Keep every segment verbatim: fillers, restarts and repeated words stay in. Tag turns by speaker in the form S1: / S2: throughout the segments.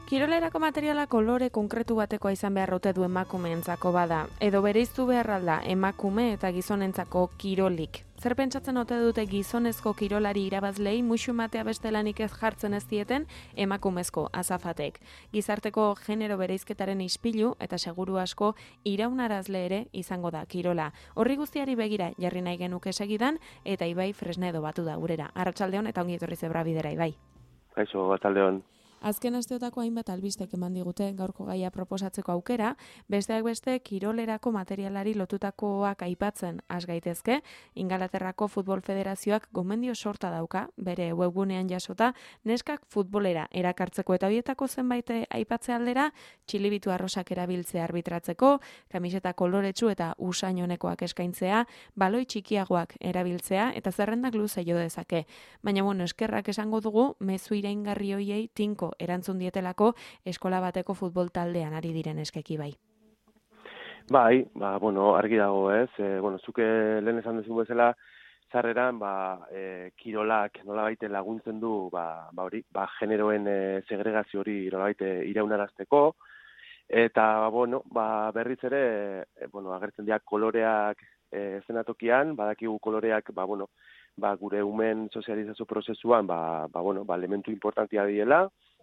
S1: Kirolerako materiala kolore konkretu batekoa izan behar ote du emakumeentzako bada, edo bereiztu behar alda emakume eta gizonentzako kirolik. Zer pentsatzen ote dute gizonezko kirolari irabazlei musu matea bestelanik ez jartzen ez dieten emakumezko azafatek. Gizarteko genero bereizketaren ispilu eta seguru asko iraunarazle ere izango da kirola. Horri guztiari begira jarri nahi genuke segidan eta Ibai Fresnedo batu da gurera. Arratsaldeon eta ongi etorri Zebra bidera, Ibai.
S2: Kaixo, arratsaldeon.
S1: Azken asteotako hainbat albistek eman digute gaurko gaia proposatzeko aukera, besteak beste kirolerako materialari lotutakoak aipatzen has gaitezke. Ingalaterrako Futbol Federazioak gomendio sorta dauka, bere webgunean jasota, neskak futbolera erakartzeko eta horietako zenbait aipatze aldera, txilibitu arrosak erabiltzea arbitratzeko, kamiseta koloretsu eta usainonekoak eskaintzea, baloi txikiagoak erabiltzea eta zerrendak luze jo dezake. Baina bueno, eskerrak esango dugu, mezu iraingarri hoiei tinko erantzun dietelako eskola bateko futbol taldean ari diren eskeki bai.
S2: Bai, ba, bueno, argi dago ez, e, bueno, zuke lehen esan duzun bezala, zarreran, ba, e, kirolak nolabait laguntzen du, ba, ba, hori, ba, generoen e, segregazio hori nolabait iraunarazteko, eta, ba, bueno, ba, berriz ere, e, bueno, agertzen dira koloreak e, zenatokian, badakigu koloreak, ba, bueno, ba, gure umen sozializazio prozesuan, ba, ba, bueno, ba, elementu importantia diela,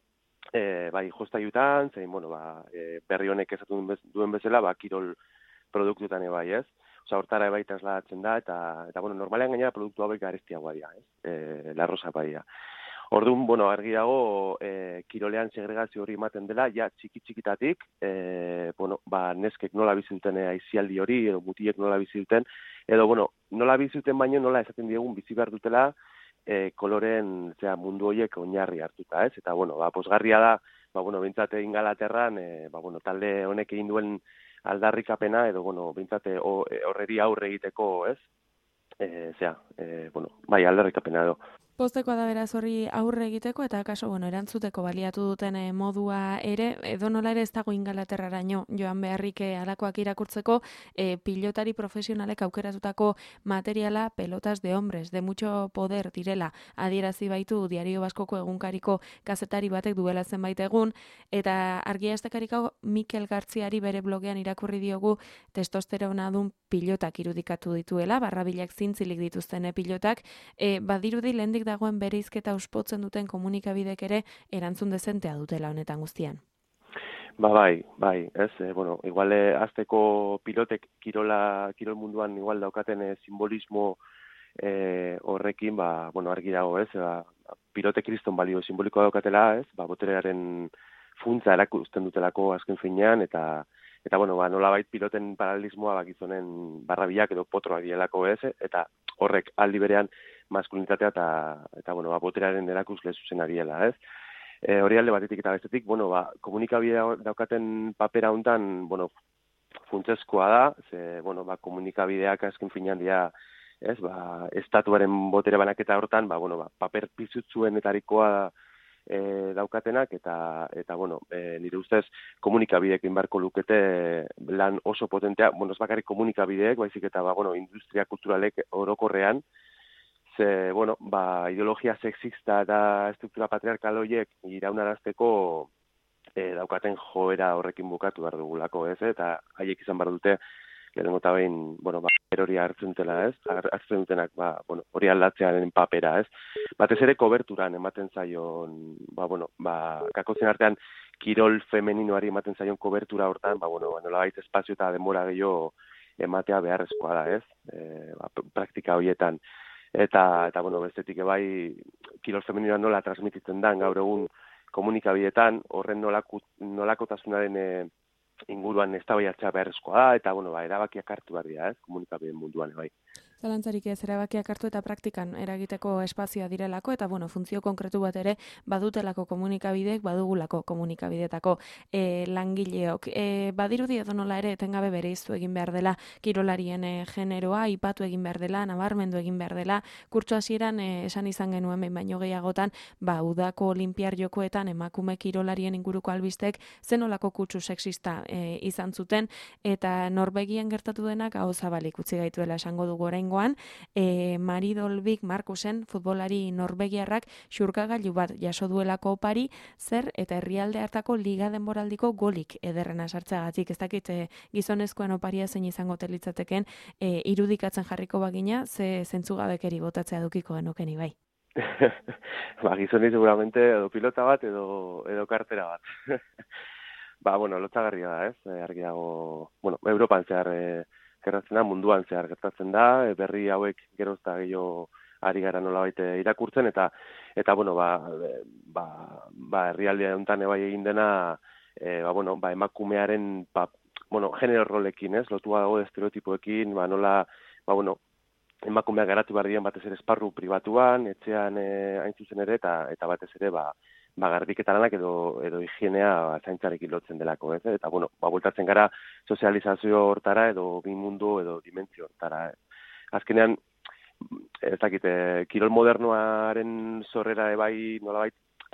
S2: E, bai, jostaiutan, zein, bueno, ba, e, berri honek ezatu duen bezala, ba, kirol produktuetan ebai, ez? Osa, hortara ebai trasladatzen da, eta, eta bueno, normalean gainera produktu hauek garestiagoa dira, ez? E, larrosa bai da. Orduan, bueno, argi dago, e, kirolean segregazio hori ematen dela, ja, txiki-txikitatik, e, bueno, ba, neskek nola bizilten aizialdi hori, edo mutiek nola bizilten, edo, bueno, nola bizilten baino nola esaten diegun bizi behar dutela, E, koloren zera, mundu horiek oinarri hartuta, ez? Eta, bueno, ba, posgarria da, ba, bueno, bintzate Ingalaterran, e, ba, bueno, talde honek egin duen aldarrikapena, edo, bueno, bintzate horreri aurre egiteko, ez? E, zera, e, bueno, bai, aldarrikapena edo.
S1: Postekoa da beraz horri aurre egiteko eta akaso bueno, erantzuteko baliatu duten eh, modua ere, edo nola ere ez dago Ingalaterraraino joan beharrik alakoak irakurtzeko, eh, pilotari profesionalek aukeratutako materiala pelotas de hombres, de mucho poder direla, adierazi baitu Diario Baskoko egunkariko kazetari batek duela zenbait egun, eta argia estekariko Mikel Gartziari bere blogean irakurri diogu testosterona dun pilotak irudikatu dituela, barrabilak zintzilik dituzten pilotak, e, badirudi lehendik dagoen bereizketa uspotzen duten komunikabidek ere erantzun dezentea dutela honetan guztian.
S2: Ba bai, bai, ez, e, bueno, igual e, azteko pilotek kirola, kirol munduan igual daukaten e, simbolismo e, horrekin, ba, bueno, argi dago, ez, ba, pilotek kriston balio simbolikoa daukatela, ez, ba, boterearen funtza erakusten dutelako azken finean, eta eta bueno, ba, nolabait piloten paralelismoa ba, gizonen barrabilak edo potroak dielako, ez, eta horrek aldi berean maskulinitatea eta, eta bueno, ba, boteraren erakusle zuzena diela, ez. E, hori alde batetik eta bestetik, bueno, ba, komunikabidea daukaten papera hontan, bueno, funtsezkoa da, ze, bueno, ba, komunikabideak azken finean dira, ez, ba, estatuaren botere banaketa hortan, ba, bueno, ba, paper pizutzuenetarikoa e, daukatenak, eta, eta bueno, e, nire ustez komunikabideekin barko lukete lan oso potentea, bueno, ez bakarrik komunikabideek, baizik eta, ba, bueno, industria kulturalek orokorrean, ze, bueno, ba, ideologia sexista eta estruktura patriarkal horiek iraunarazteko e, daukaten joera horrekin bukatu behar dugulako, ez, eta haiek izan behar dute, lehenengo eta behin, bueno, ba, hori hartzen dutela, ez, hartzen dutenak, ba, bueno, hori aldatzearen papera, ez. Batez ere koberturan ematen zaion, ba, bueno, ba, kakotzen artean kirol femeninoari ematen zaion kobertura hortan, ba, bueno, nolabait espazio eta denbora gehiago ematea beharrezkoa da, ez, e, ba, praktika horietan. Eta, eta bueno, bestetik ebai, kirol femeninoa nola transmititzen dan gaur egun komunikabideetan, horren nolako, nolakotasunaren e, inguruan eztabaidatzea beharrezkoa da, eta bueno, ba, erabakiak hartu behar dira, ez, komunikabideen munduan, bai.
S1: Zalantzarik ez erabakiak hartu eta praktikan eragiteko espazioa direlako, eta bueno, funtzio konkretu bat ere badutelako komunikabideek, badugulako komunikabidetako e, langileok. E, badirudi edo nola ere etengabe bereiztu egin behar dela kirolarien e, generoa, ipatu egin behar dela, nabarmendu egin behar dela, kurtso hasieran e, esan izan genuen behin baino gehiagotan, ba, udako olimpiar jokoetan emakume kirolarien inguruko albistek zenolako kutsu sexista e, izan zuten, eta Norvegian gertatu denak hau zabalik utzi gaituela esango dugu oraingo oraingoan, e, Maridolbik Markusen futbolari norbegiarrak xurkagailu bat jaso duelako opari, zer eta herrialde hartako liga denboraldiko golik ederrena sartzeagatik. Ez dakit e, gizonezkoen oparia zein izango telitzateken e, irudikatzen jarriko bagina, ze zentzugabekeri botatzea dukiko genukeni bai.
S2: Ba, gizoni seguramente edo pilota bat edo, edo kartera bat. Ba, bueno, lotzagarria da, ez? E, argi dago, bueno, Europan zehar e, gertatzen da, munduan zehar gertatzen da, e, berri hauek gerozta gehiago ari gara nolabait irakurtzen, eta, eta bueno, ba, ba, ba herrialdea honetan ebai egin dena, e, ba, bueno, ba, emakumearen, ba, bueno, genero rolekin, ez? Lotua dago estereotipoekin, ba, nola, ba, bueno, emakumeak garatu behar diren batez ere esparru pribatuan, etxean e, hain zuzen ere, eta, eta batez ere, ba, ba, garbiketa lanak edo, edo higienea ba, zaintzarekin lotzen delako, ez? Eta, bueno, ba, bultatzen gara sozializazio hortara edo bi mundu edo dimentsio hortara. Azkenean, ez dakit, kirol modernoaren sorrera ebai, nolabait,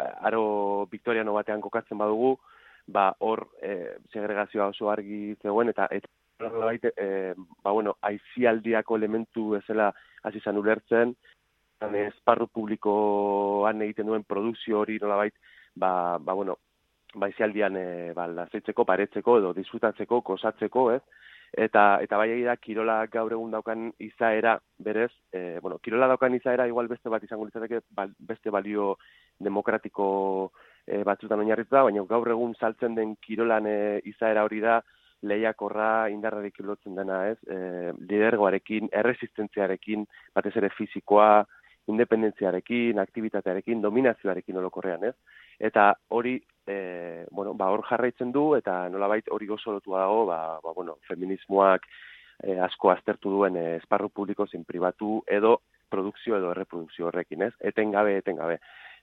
S2: aro Victoriano batean kokatzen badugu, ba, hor e, segregazioa oso argi zegoen, eta eta nolabait, e, ba, bueno, aizialdiako elementu ezela hasi izan ulertzen, esparru publikoan egiten duen produkzio hori nolabait, ba, ba bueno, ba aizialdian e, ba, lasaitzeko, paretzeko edo disfrutatzeko, gozatzeko, ez? Eta eta bai da kirola gaur egun daukan izaera berez, e, bueno, kirola daukan izaera igual beste bat izango litzateke, bal, beste balio demokratiko e, batzutan oinarrituta, baina gaur egun saltzen den kirolan e, izaera hori da lehiakorra indarrarekin lotzen dena, ez? E, lidergoarekin, erresistentziarekin, batez ere fisikoa, independentziarekin, aktivitatearekin, dominazioarekin orokorrean, ez? Eta hori, e, bueno, ba, hor jarraitzen du, eta nolabait hori gozo lotua dago, ba, ba, bueno, feminismoak e, asko aztertu duen e, esparru publiko zein pribatu edo produkzio edo erreprodukzio horrekin, ez? Etengabe, etengabe.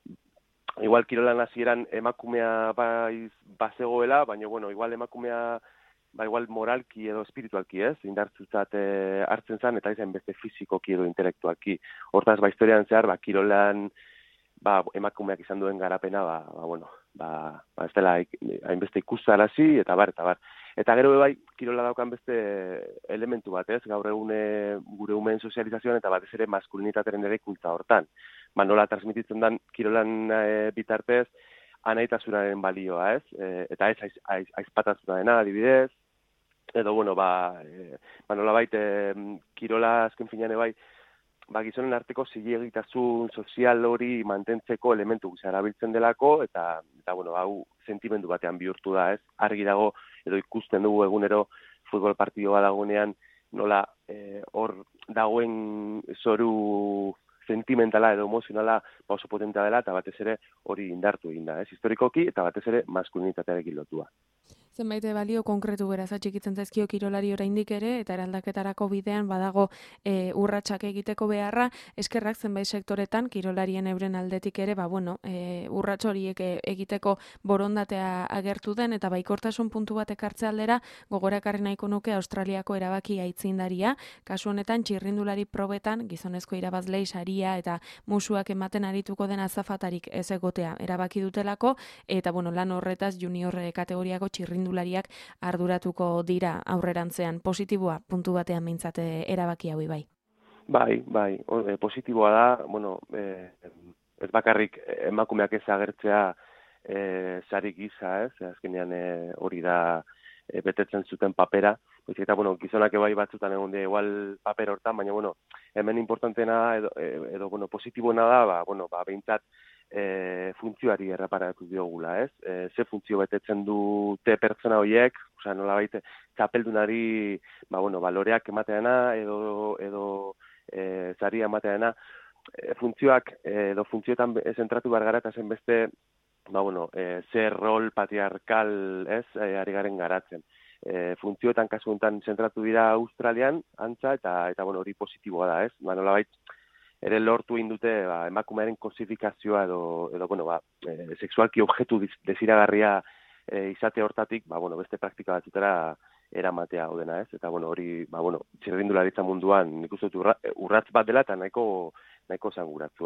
S2: Igual kirolan hasieran emakumea bai bazegoela, baina, bueno, igual emakumea ba igual moralki edo espiritualki, ez? Indartzutzat e, hartzen zen, eta izan beste fizikoki edo intelektualki. Hortaz, ba, historian zehar, ba, kirolan ba, emakumeak izan duen garapena, ba, ba bueno, ba, ba ez dela hainbeste ikustarazi, eta bar, eta bar. Eta gero bai, kirola daukan beste elementu bat, ez? Gaur egun gure umeen sozializazioan, eta batez ere maskulinitatearen ere kulta hortan. Ba, nola transmititzen den kirolan e, bitartez, anaitasunaren balioa, ez? E, eta ez aiz, aiz, aizpatasunarena, adibidez, edo, bueno, ba, e, ba nolabait, e, kirola azken finean bai, ba, gizonen arteko zilegitasun sozial hori mantentzeko elementu gisa erabiltzen delako, eta, eta bueno, hau sentimendu batean bihurtu da, ez? Argi dago, edo ikusten dugu egunero futbol partidua dagoenean, nola e, hor dagoen zoru sentimentala edo emozionala ba oso potentea dela, eta batez ere hori indartu egin da, ez? Historikoki, eta batez ere maskulinitatearekin lotua.
S1: Zenbait balio konkretu beraz atxikitzen zaizkio kirolari oraindik ere, eta eraldaketarako bidean badago e, urratsak egiteko beharra, eskerrak zenbait sektoretan kirolarien euren aldetik ere, ba bueno, e, urrats horiek egiteko borondatea agertu den, eta baikortasun puntu bat ekartze aldera, gogora ekarri nahiko nuke Australiako erabaki aitzindaria, kasu honetan txirrindulari probetan gizonezko irabazlei saria eta musuak ematen arituko den azafatarik ez egotea erabaki dutelako, eta bueno, lan horretaz junior kategoriako txirrindulari txirrindulariak arduratuko dira aurrerantzean. Positiboa puntu batean behintzat erabaki hau bai.
S2: Bai, bai, e, positiboa da, bueno, e, ez bakarrik emakumeak ez agertzea e, sari gisa, ez? Azkenean e, hori da e, betetzen zuten papera, pues, eta bueno, gizonak bai batzutan egon de igual paper hortan, baina bueno, hemen importanteena edo, edo bueno, positiboena da, ba bueno, ba behintzat E, funtzioari erreparatu diogula, ez? E, ze funtzio betetzen dute pertsona horiek, osea, nolabait txapeldunari, ba bueno, baloreak emateana edo edo e, saria emateana, e, funtzioak e, edo funtzioetan zentratu behar gara eta zen beste, ba bueno, e, ze rol patriarkal, ez? E, ari garen garatzen. E, funtzioetan kasu honetan zentratu dira Australian, antza, eta eta bueno, hori positiboa da, ez? Ba nolabait ere lortu indute ba, emakumearen kosifikazioa edo, edo bueno, ba, e, sexualki objektu desiragarria e, izate hortatik, ba, bueno, beste praktika batzutera eramatea hau dena, ez? Eta bueno, hori, ba, bueno, txirrindularitza munduan nik uste dut urratz bat dela eta nahiko, nahiko zanguratzua.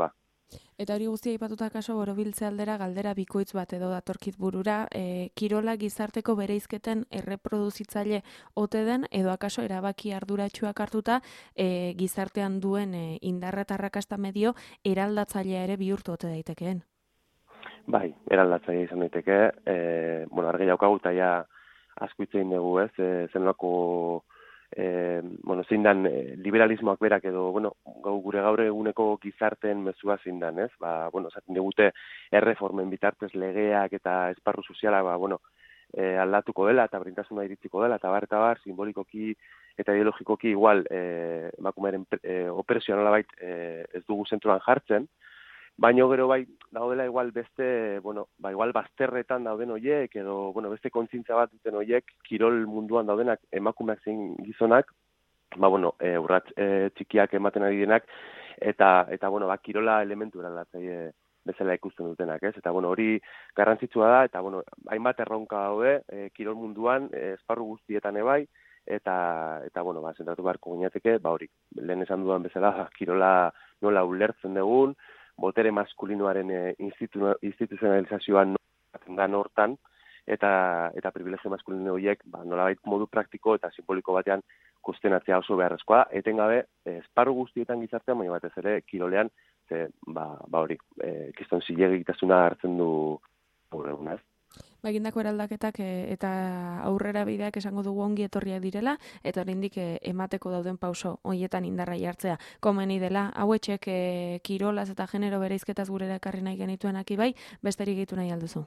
S1: Eta hori guztia aipatuta kaso borobiltze aldera galdera bikoitz bat edo datorkit burura, e, kirola gizarteko bereizketen erreproduzitzaile ote den edo akaso erabaki arduratsuak hartuta e, gizartean duen e, indarra eta arrakasta medio eraldatzailea ere bihurtu ote daitekeen.
S2: Bai, eraldatzailea izan daiteke, e, bueno, argi daukagu eta ja asko hitz egin dugu, ez, e, zenolako E, bueno, zein dan e, liberalismoak berak edo, bueno, gau, gure gaur eguneko gizarteen mezua zein dan, ez? Ba, bueno, esaten digute erreformen bitartez legeak eta esparru soziala, ba, bueno, e, aldatuko dela eta berintasuna iritsiko dela, eta bar, eta bar, simbolikoki eta ideologikoki igual e, emakumearen e, opresioa nolabait e, ez dugu zentroan jartzen, baino gero bai daudela igual beste, bueno, ba igual bazterretan dauden hoiek edo bueno, beste kontzintza bat duten hoiek kirol munduan daudenak emakumeak zein gizonak, ba bueno, e, urrats e, txikiak ematen ari denak eta eta bueno, ba kirola elementu eraldatzaile bezala ikusten dutenak, ez? Eta bueno, hori garrantzitsua da eta bueno, hainbat erronka daude e, kirol munduan, e, esparru guztietan ebai eta eta bueno, ba zentratu beharko ginateke, ba hori, lehen esan dudan bezala kirola nola ulertzen dugun, botere maskulinoaren e, institu, instituzionalizazioan dan hortan, eta eta privilegio maskulino horiek ba, nolabait modu praktiko eta simboliko batean kuestionatzea oso beharrezkoa, etengabe esparru guztietan gizartean, baina batez ere kirolean, ze, ba, ba hori, e, kiston zilegitasuna hartzen du gaur eguna, ez?
S1: Egindako eraldaketak eta aurrera bideak esango dugu ongi etorriak direla, eta oraindik emateko dauden pauso hoietan indarra jartzea. Komeni dela, hauetxek e, kirolaz eta genero bereizketaz gurera ekarri nahi genituenak ibai, besterik gitu nahi alduzu?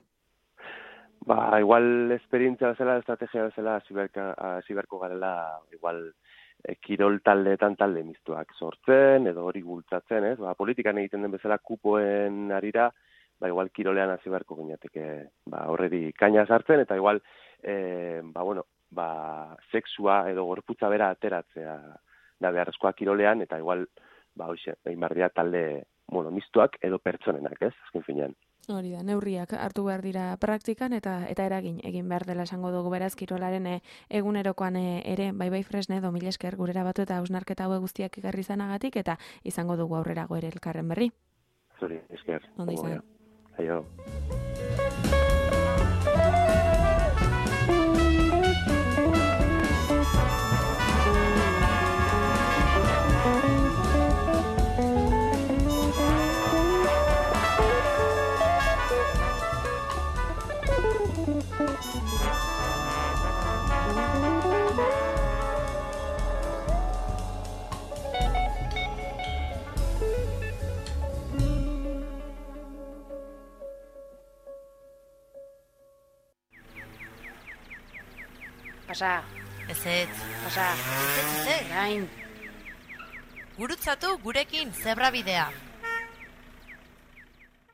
S2: Ba, igual esperientzia bezala, estrategia bezala, ziberko garela, igual e, kirol taldeetan talde miztuak sortzen, edo hori bultzatzen, ez? Ba, politikan egiten den bezala kupoen arira, ba, igual kirolean hasi beharko ginateke, ba, horredi kaina sartzen, eta igual, e, ba, bueno, ba, sexua edo gorputza bera ateratzea da beharrezkoa kirolean, eta igual, ba, hoxe, egin behar dira talde, bueno, mistuak edo pertsonenak, ez, azken finean.
S1: Hori da, neurriak hartu behar dira praktikan eta eta eragin egin behar dela esango dugu beraz kirolaren e, egunerokoan e, ere, bai bai Fresne, do mila esker gurera batu eta hausnarketa hau guztiak ekarri izanagatik eta izango dugu aurrerago ere elkarren berri.
S2: Zuri, esker.
S1: Ondo izan.
S2: Aio.
S3: Pasa.
S4: Ez ez.
S3: Pasa.
S4: Ez ez, ez ez.
S3: Gain.
S4: Gurutzatu gurekin zebra bidea.